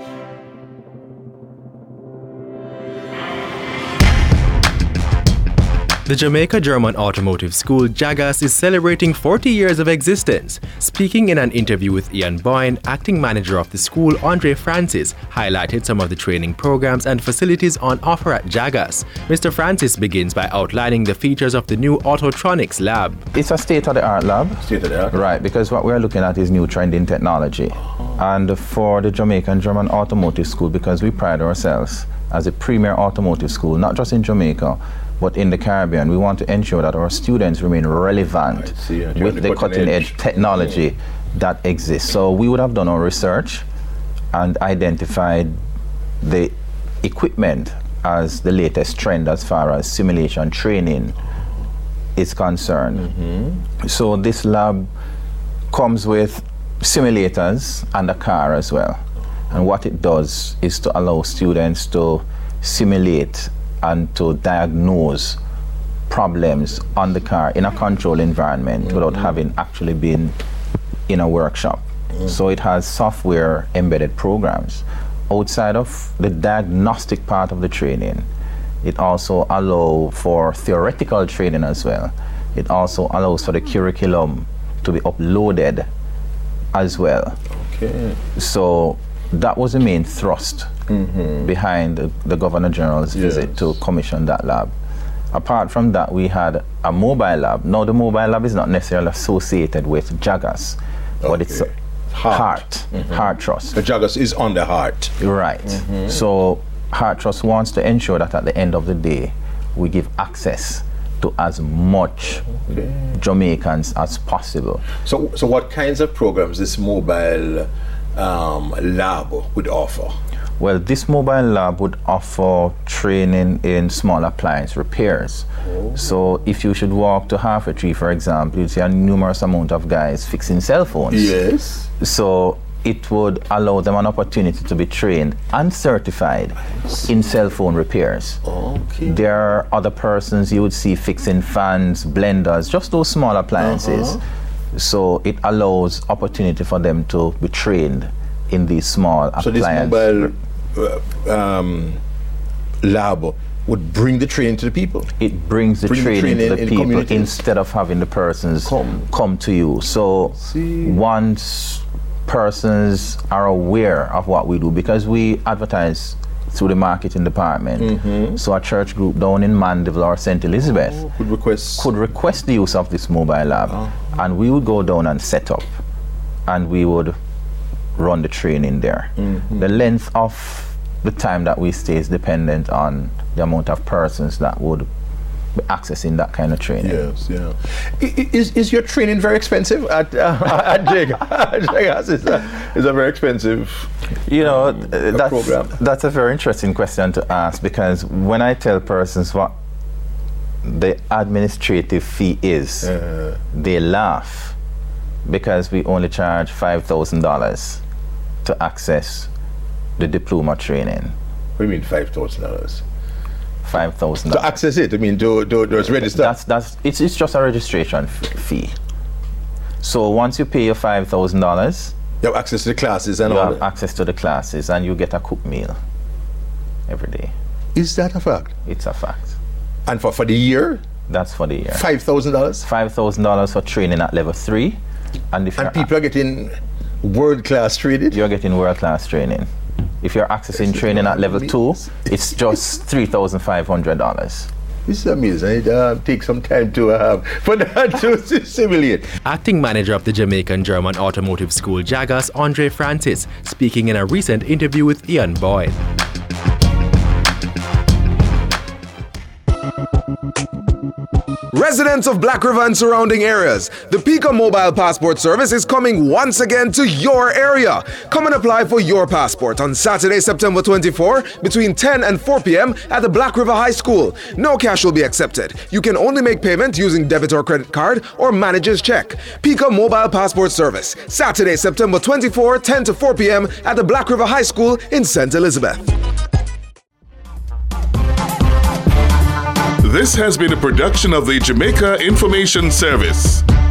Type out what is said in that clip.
The Jamaica German Automotive School, JAGAS, is celebrating 40 years of existence. Speaking in an interview with Ian Boyne, acting manager of the school, Andre Francis, highlighted some of the training programs and facilities on offer at JAGAS. Mr. Francis begins by outlining the features of the new Autotronics lab. It's a state-of-the-art lab. State-of-the-art? Right, because what we're looking at is new trending technology. And for the Jamaican German Automotive School, because we pride ourselves as a premier automotive school, not just in Jamaica, but in the Caribbean, we want to ensure that our students remain relevant with the cutting-edge technology that exists. So we would have done our research and identified the equipment as the latest trend as far as simulation training is concerned. So this lab comes with simulators and a car as well. And what it does is to allow students to simulate and to diagnose problems on the car in a controlled environment without having actually been in a workshop. So it has software embedded programs. Outside of the diagnostic part of the training, it also allows for theoretical training as well. It also allows for the curriculum to be uploaded as well. Okay. So that was the main thrust behind the Governor General's visit to commission that lab. Apart from that, we had a mobile lab. Now, the mobile lab is not necessarily associated with JAGAS, but it's Heart Trust. The JAGAS is on the Heart. Right. So Heart Trust wants to ensure that at the end of the day, we give access to as much Jamaicans as possible. So what kinds of programs this mobile lab would offer? Well, this mobile lab would offer training in small appliance repairs. So if you should walk to Half a Tree, for example, you'd see a numerous amount of guys fixing cell phones. Yes. So it would allow them an opportunity to be trained and certified in cell phone repairs. Okay. There are other persons you would see fixing fans, blenders, just those small appliances. So it allows opportunity for them to be trained in these small appliances. So this mobile lab would bring the training to the people? It brings the training to the people instead of having the persons come to you. So once persons are aware of what we do, because we advertise through the marketing department. So a church group down in Mandeville or St. Elizabeth could request the use of this mobile lab, and we would go down and set up, and we would run the training there. The length of the time that we stay is dependent on the amount of persons that would be accessing that kind of training. Yes, yeah. Is your training very expensive at JAGAS? Is a very expensive program? That's a very interesting question to ask, because when I tell persons what the administrative fee is, they laugh, because we only charge $5,000 to access the diploma training. What do you mean $5,000? $5,000 to access it. I mean, to register. It's just a registration fee. So once you pay your $5,000, you have access to the classes and all. You have access to the classes, and you get a cooked meal every day. Is that a fact? It's a fact. And for the year? That's for the year. $5,000? $5,000 for training at level 3, and people are getting world-class training? You're getting world-class training. If you're accessing training at level 2, it's just $3,500. This is amazing. It takes some time to for that to simulate. Acting manager of the Jamaican German Automotive School, JAGAS, Andre Francis, speaking in a recent interview with Ian Boyne. Residents of Black River and surrounding areas, the Pico Mobile Passport Service is coming once again to your area. Come and apply for your passport on Saturday, September 24, between 10 and 4 p.m. at the Black River High School. No cash will be accepted. You can only make payment using debit or credit card or manager's check. Pico Mobile Passport Service, Saturday, September 24, 10 to 4 p.m. at the Black River High School in St. Elizabeth. This has been a production of the Jamaica Information Service.